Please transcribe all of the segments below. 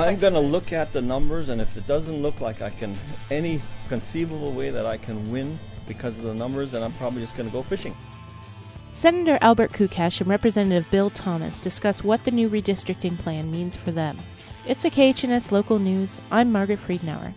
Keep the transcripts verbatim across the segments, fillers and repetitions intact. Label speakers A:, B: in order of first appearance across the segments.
A: I'm going to look at the numbers, and if it doesn't look like I can, any conceivable way that I can win because of the numbers, then I'm probably just going to go fishing.
B: Senator Albert Kukesh and Representative Bill Thomas discuss what the new redistricting plan means for them. It's a K H N S Local News. I'm Margaret Friedenauer.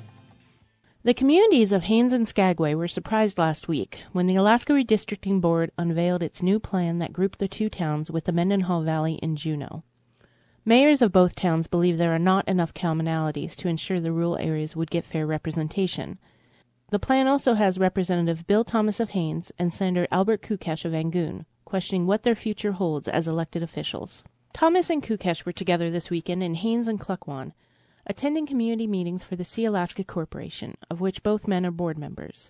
B: The communities of Haines and Skagway were surprised last week when the Alaska Redistricting Board unveiled its new plan that grouped the two towns with the Mendenhall Valley in Juneau. Mayors of both towns believe there are not enough commonalities to ensure the rural areas would get fair representation. The plan also has Representative Bill Thomas of Haines and Senator Albert Kukesh of Angoon questioning what their future holds as elected officials. Thomas and Kukesh were together this weekend in Haines and Klukwan, attending community meetings for the Sea-Alaska Corporation, of which both men are board members.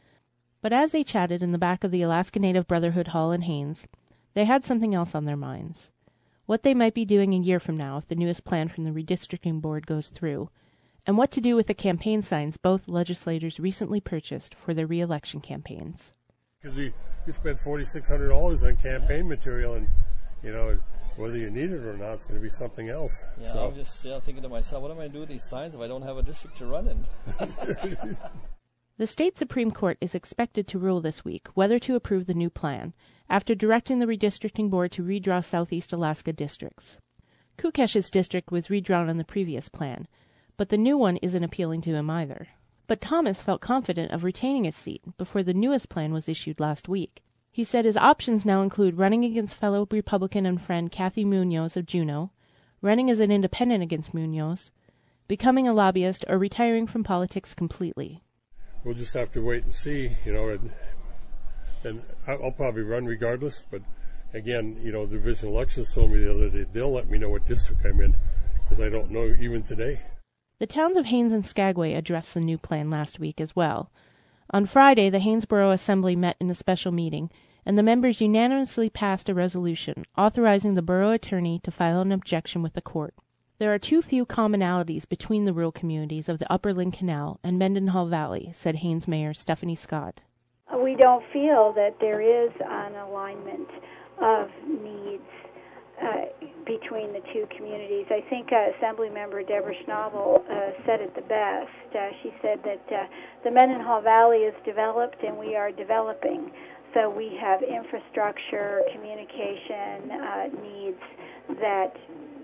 B: But as they chatted in the back of the Alaska Native Brotherhood Hall in Haines, they had something else on their minds. What they might be doing a year from now if the newest plan from the Redistricting Board goes through, and what to do with the campaign signs both legislators recently purchased for their re-election campaigns.
C: Because you, you spent four thousand six hundred dollars on campaign material, and, you know, whether you need it or not, it's going to be something else.
A: Yeah,
C: so.
A: I was just yeah, thinking to myself, what am I going to do with these signs if I don't have a district to run in?
B: The state Supreme Court is expected to rule this week whether to approve the new plan, after directing the Redistricting Board to redraw Southeast Alaska districts. Kukesh's district was redrawn on the previous plan, but the new one isn't appealing to him either. But Thomas felt confident of retaining his seat before the newest plan was issued last week. He said his options now include running against fellow Republican and friend Kathy Munoz of Juneau, running as an independent against Munoz, becoming a lobbyist, or retiring from politics completely.
C: We'll just have to wait and see, you know, and, and I'll probably run regardless, but again, you know, the division elections told me the other day they'll let me know what district I'm in, because I don't know even today.
B: The towns of Haines and Skagway addressed the new plan last week as well. On Friday, the Hainesboro Assembly met in a special meeting, and the members unanimously passed a resolution authorizing the borough attorney to file an objection with the court. There are too few commonalities between the rural communities of the Upper Lynn Canal and Mendenhall Valley, said Haines Mayor Stephanie Scott.
D: We don't feel that there is an alignment of needs uh, between the two communities. I think uh, Assemblymember Deborah Schnabel uh, said it the best. Uh, she said that uh, the Mendenhall Valley is developed and we are developing. So we have infrastructure, communication uh, needs that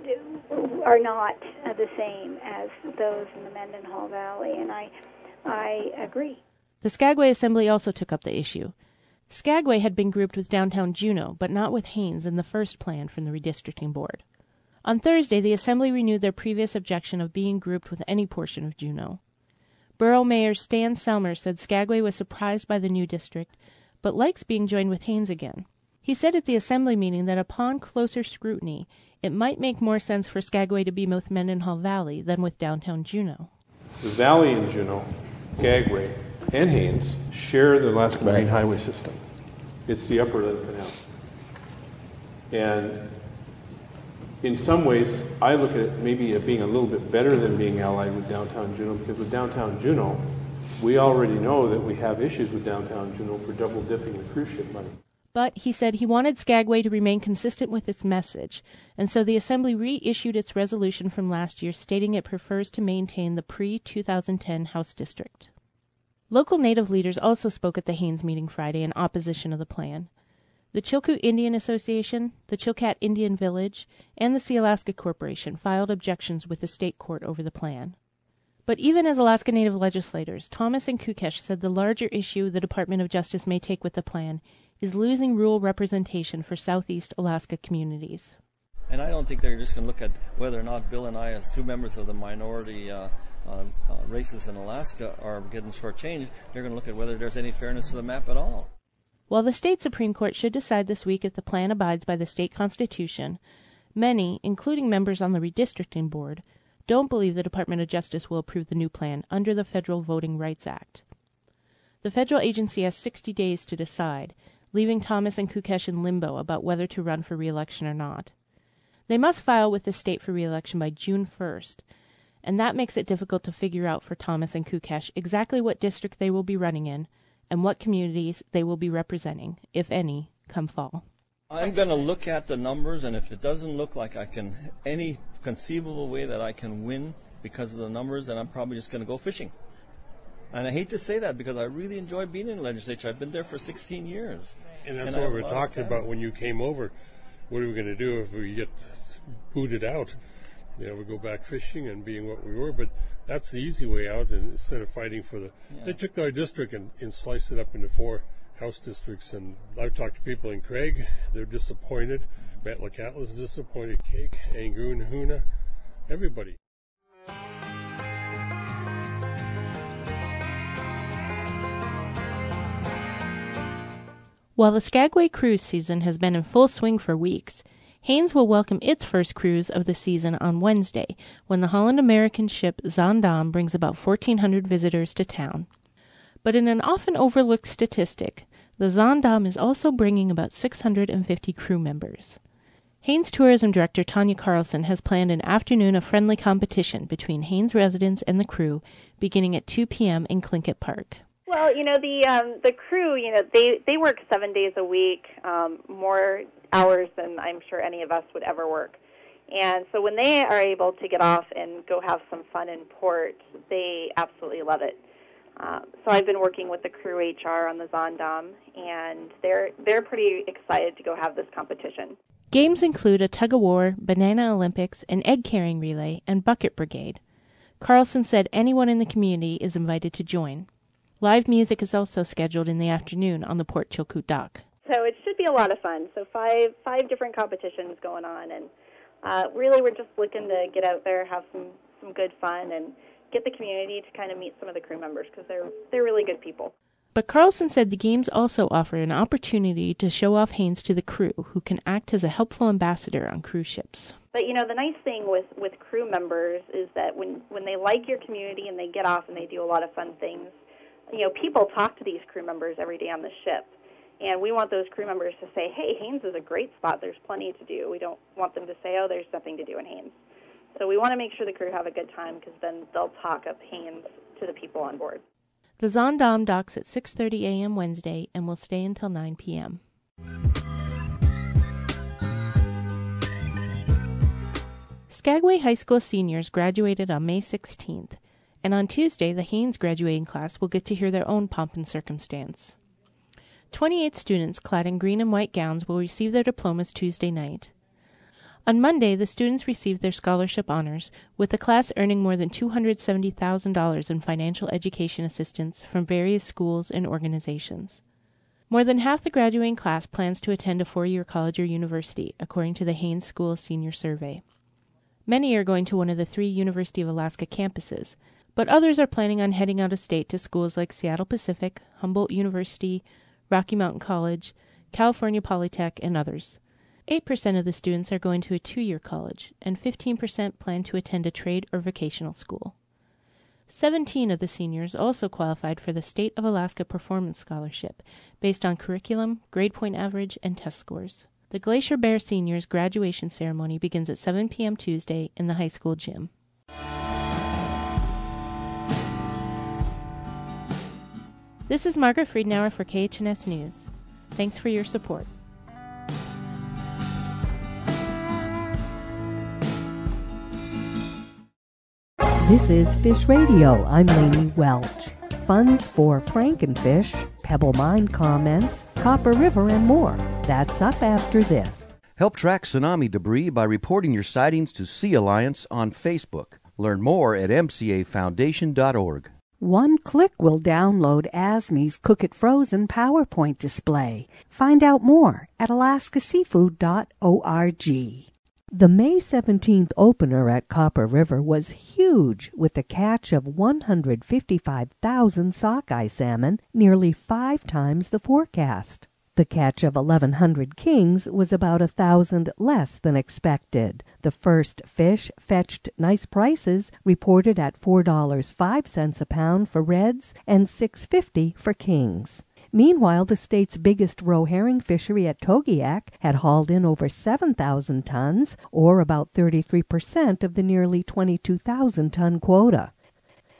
D: are not uh, the same as those in the Mendenhall Valley, and I, I agree.
B: The Skagway Assembly also took up the issue. Skagway had been grouped with downtown Juneau, but not with Haines in the first plan from the Redistricting Board. On Thursday, the Assembly renewed their previous objection of being grouped with any portion of Juneau. Borough Mayor Stan Selmer said Skagway was surprised by the new district, but likes being joined with Haines again. He said at the Assembly meeting that upon closer scrutiny, it might make more sense for Skagway to be with Mendenhall Valley than with downtown Juneau.
E: The valley in Juneau, Skagway, and Haines share the Alaska Marine right. Highway system. It's the Upper Lynn Canal. And in some ways, I look at it maybe at being a little bit better than being allied with downtown Juneau, because with downtown Juneau, we already know that we have issues with downtown Juneau for double dipping the cruise ship money.
B: But he said he wanted Skagway to remain consistent with its message, and so the Assembly reissued its resolution from last year stating it prefers to maintain the pre two thousand ten House District. Local Native leaders also spoke at the Haines meeting Friday in opposition of the plan. The Chilkoot Indian Association, the Chilkat Indian Village, and the Sea-Alaska Corporation filed objections with the state court over the plan. But even as Alaska Native legislators, Thomas and Kukesh said the larger issue the Department of Justice may take with the plan is losing rural representation for Southeast Alaska communities.
A: And I don't think they're just going to look at whether or not Bill and I, as two members of the minority uh, uh, uh, races in Alaska, are getting shortchanged. They're going to look at whether there's any fairness to the map at all.
B: While the state Supreme Court should decide this week if the plan abides by the state constitution, many, including members on the Redistricting Board, don't believe the Department of Justice will approve the new plan under the Federal Voting Rights Act. The federal agency has sixty days to decide, leaving Thomas and Kukesh in limbo about whether to run for re-election or not. They must file with the state for re-election by June first, and that makes it difficult to figure out for Thomas and Kukesh exactly what district they will be running in and what communities they will be representing, if any, come fall.
A: I'm going to look at the numbers, and if it doesn't look like I can, any conceivable way that I can win because of the numbers, then I'm probably just going to go fishing. And I hate to say that because I really enjoy being in the legislature. I've been there for sixteen years.
C: And that's
A: and
C: what we were talking about when you came over. What are we going to do if we get booted out? You know, we go back fishing and being what we were, but that's the easy way out. And instead of fighting for the, yeah. They took our district and, and sliced it up into four House districts. And I've talked to people in Craig; they're disappointed. Metlakatla is disappointed. Cake, Angoon, Hoona, everybody.
B: While the Skagway cruise season has been in full swing for weeks, Haines will welcome its first cruise of the season on Wednesday, when the Holland-American ship Zaandam brings about fourteen hundred visitors to town. But in an often overlooked statistic, the Zaandam is also bringing about six hundred fifty crew members. Haines Tourism Director Tanya Carlson has planned an afternoon of friendly competition between Haines residents and the crew, beginning at two p.m. in Tlingit Park.
F: Well, you know, the um, the crew, you know, they, they work seven days a week, um, more hours than I'm sure any of us would ever work. And so when they are able to get off and go have some fun in port, they absolutely love it. Um, so I've been working with the crew H R on the Zaandam, and they're they're pretty excited to go have this competition.
B: Games include a tug-of-war, banana Olympics, an egg-carrying relay, and bucket brigade. Carlson said anyone in the community is invited to join. Live music is also scheduled in the afternoon on the Port Chilkoot dock.
F: So it should be a lot of fun. So five five different competitions going on, and uh, really we're just looking to get out there, have some, some good fun, and get the community to kind of meet some of the crew members because they're they're really good people.
B: But Carlson said the games also offer an opportunity to show off Haines to the crew, who can act as a helpful ambassador on cruise ships.
F: But, you know, the nice thing with, with crew members is that when, when they like your community and they get off and they do a lot of fun things, you know, people talk to these crew members every day on the ship, and we want those crew members to say, hey, Haines is a great spot. There's plenty to do. We don't want them to say, oh, there's nothing to do in Haines. So we want to make sure the crew have a good time because then they'll talk up Haines to the people on board.
B: The Zaandam docks at six thirty a.m. Wednesday and will stay until nine p.m. Skagway High School seniors graduated on May sixteenth. And on Tuesday, the Haines graduating class will get to hear their own pomp and circumstance. twenty-eight students clad in green and white gowns will receive their diplomas Tuesday night. On Monday, the students received their scholarship honors, with the class earning more than two hundred seventy thousand dollars in financial education assistance from various schools and organizations. More than half the graduating class plans to attend a four-year college or university, according to the Haines School Senior Survey. Many are going to one of the three University of Alaska campuses, but others are planning on heading out of state to schools like Seattle Pacific, Humboldt University, Rocky Mountain College, California Polytech, and others. eight percent of the students are going to a two-year college, and fifteen percent plan to attend a trade or vocational school. seventeen of the seniors also qualified for the State of Alaska Performance Scholarship, based on curriculum, grade point average, and test scores. The Glacier Bear seniors' graduation ceremony begins at seven p.m. Tuesday in the high school gym. This is Margaret Friedenauer for K H N S News. Thanks for your support.
G: This is Fish Radio. I'm Lainey Welch. Funds for Frankenfish, Pebble Mine comments, Copper River, and more. That's up after this.
H: Help track tsunami debris by reporting your sightings to Sea Alliance on Facebook. Learn more at m c a foundation dot org.
G: One click will download A S M E's Cook It Frozen PowerPoint display. Find out more at alaska seafood dot org. The May seventeenth opener at Copper River was huge, with a catch of one hundred fifty-five thousand sockeye salmon, nearly five times the forecast. The catch of eleven hundred kings was about a thousand less than expected. The first fish fetched nice prices, reported at four dollars and five cents a pound for reds and six dollars and fifty cents for kings. Meanwhile, the state's biggest roe herring fishery at Togiak had hauled in over seven thousand tons, or about thirty-three percent of the nearly twenty-two thousand ton quota.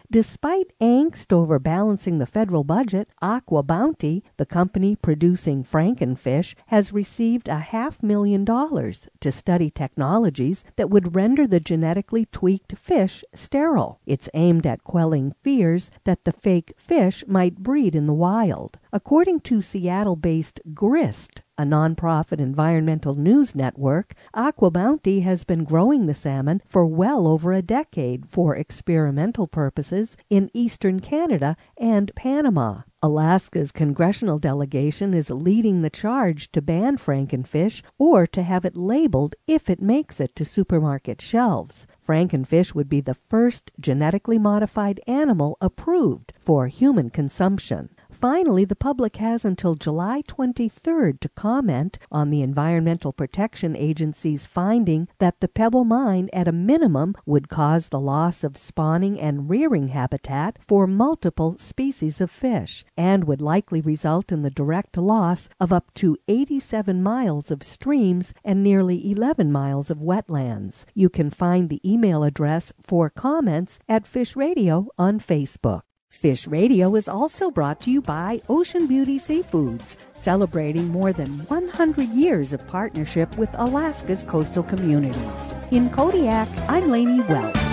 G: Despite angst over balancing the federal budget, Aqua Bounty, the company producing Frankenfish, has received a half million dollars to study technologies that would render the genetically tweaked fish sterile. It's aimed at quelling fears that the fake fish might breed in the wild. According to Seattle-based Grist, a nonprofit environmental news network, Aqua Bounty has been growing the salmon for well over a decade for experimental purposes in eastern Canada and Panama. Alaska's congressional delegation is leading the charge to ban Frankenfish or to have it labeled if it makes it to supermarket shelves. Frankenfish would be the first genetically modified animal approved for human consumption. Finally, the public has until July twenty-third to comment on the Environmental Protection Agency's finding that the Pebble Mine at a minimum would cause the loss of spawning and rearing habitat for multiple species of fish and would likely result in the direct loss of up to eighty-seven miles of streams and nearly eleven miles of wetlands. You can find the email address for comments at Fish Radio on Facebook. Fish Radio is also brought to you by Ocean Beauty Seafoods, celebrating more than one hundred years of partnership with Alaska's coastal communities. In Kodiak, I'm Lainey Welch.